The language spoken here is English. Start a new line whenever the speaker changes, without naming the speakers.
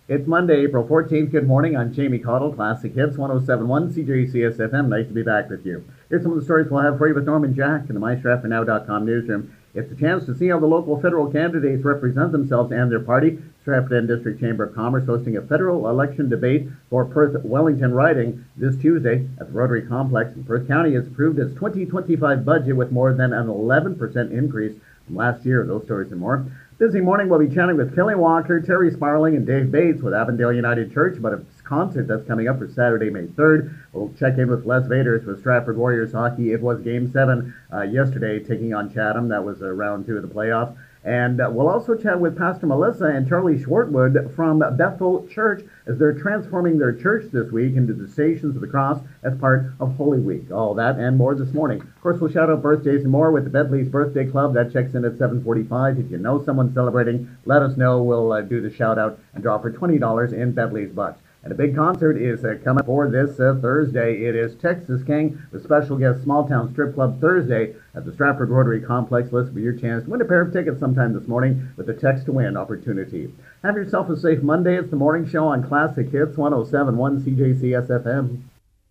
It's Monday, April 14th. Good morning. I'm Jamie Cottle, Classic Hits 1071 CJCS FM. Nice to be back with you. Here's some of the stories we'll have for you with Norman Jack in the MyStratfordNow.com newsroom. It's a chance to see how the local federal candidates represent themselves and their party. Stratford End District Chamber of Commerce hosting a federal election debate for Perth-Wellington riding this Tuesday at the Rotary Complex. And Perth County has approved its 2025 budget with more than an 11% increase from last year. Those stories and more. Busy morning, we'll be chatting with Kelly Walker, Terry Sparling, and Dave Bates with Avondale United Church about a concert that's coming up for Saturday, May 3rd. We'll check in with Les Vaders with Stratford Warriors Hockey. It was Game 7 yesterday, taking on Chatham. That was round 2 of the playoffs. And we'll also chat with Pastor Melissa and Charlie Schwartwood from Bethel Church as they're transforming their church this week into the Stations of the Cross as part of Holy Week. All that and more this morning. Of course, we'll shout out birthdays and more with the Bentley's Birthday Club. That checks in at 7:45. If you know someone celebrating, let us know. We'll do the shout out and draw for $20 in Bentley's bucks. And a big concert is coming for this Thursday. It is Texas King with special guest Small Town Strip Club Thursday at the Stratford Rotary Complex. Listen for your chance to win a pair of tickets sometime this morning with a text to win opportunity. Have yourself a safe Monday. It's the morning show on Classic Hits 1071 CJCS FM.